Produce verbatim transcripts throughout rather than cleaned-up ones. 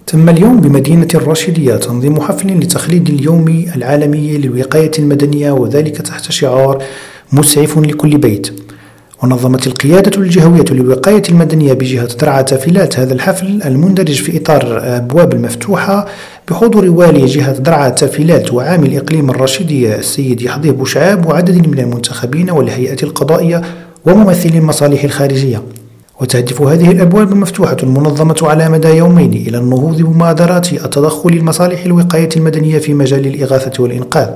تم اليوم بمدينة الراشدية تنظيم حفل لتخليد اليوم العالمي للوقاية المدنية، وذلك تحت شعار مسعف لكل بيت. ونظمت القيادة الجهوية للوقاية المدنية بجهة درعا فيلات هذا الحفل المندرج في إطار أبواب المفتوحة بحضور والي جهة درعا فيلات وعامل إقليم الراشدية السيد يحضيه بوشعاب وعدد من المنتخبين والهيئة القضائية وممثلي المصالح الخارجية. وتهدف هذه الأبواب المفتوحة المنظمة على مدى يومين إلى النهوض بمبادرات التدخل لمصالح الوقاية المدنية في مجال الإغاثة والإنقاذ.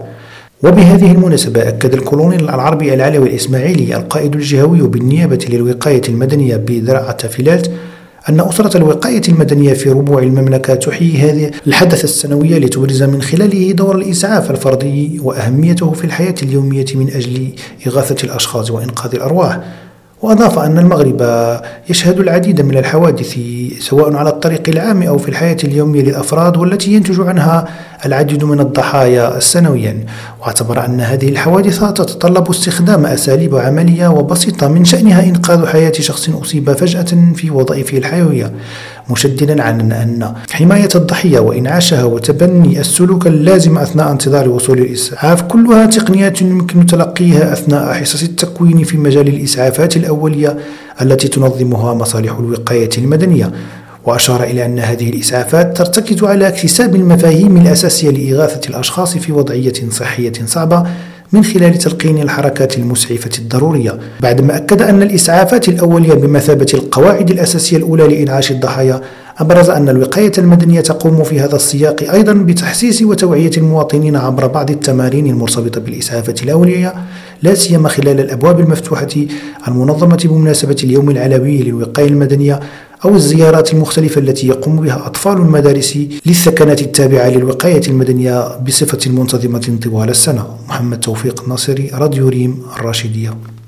وبهذه المناسبة أكد الكولونيل العربي العلوي الإسماعيلي القائد الجهوي بالنيابة للوقاية المدنية بدرعا فيلات أن أسرة الوقاية المدنية في ربوع المملكة تحيي هذا الحدث السنوي لتبرز من خلاله دور الإسعاف الفردي وأهميته في الحياة اليومية من أجل إغاثة الأشخاص وإنقاذ الأرواح. وأضاف أن المغرب يشهد العديد من الحوادث سواء على الطريق العام أو في الحياة اليومية للأفراد والتي ينتج عنها العديد من الضحايا سنويا. واعتبر أن هذه الحوادث تتطلب استخدام أساليب عملية وبسيطة من شأنها إنقاذ حياة شخص أصيب فجأة في وظائفه الحيوية، مشددا على أن حماية الضحية وإنعاشها وتبني السلوك اللازم أثناء انتظار وصول الإسعاف كلها تقنيات يمكن تلقيها أثناء حصص التكوين في مجال الإسعافات الأولية التي تنظمها مصالح الوقاية المدنية. وأشار إلى أن هذه الإسعافات ترتكز على اكتساب المفاهيم الأساسية لإغاثة الأشخاص في وضعية صحية صعبة من خلال تلقين الحركات المسعفة الضرورية، بعدما أكد أن الإسعافات الأولية بمثابة القواعد الأساسية الأولى لإنعاش الضحايا. أبرز أن الوقاية المدنية تقوم في هذا السياق أيضا بتحسيس وتوعية المواطنين عبر بعض التمارين المرتبطة بالإسعافات الأولية، لا سيما خلال الأبواب المفتوحة المنظمة بمناسبة اليوم العالمي للوقاية المدنية أو الزيارات المختلفة التي يقوم بها أطفال المدارس للثكنات التابعة للوقاية المدنية بصفة منتظمة طوال السنة. محمد توفيق الناصري، راديو ريم، الراشدية.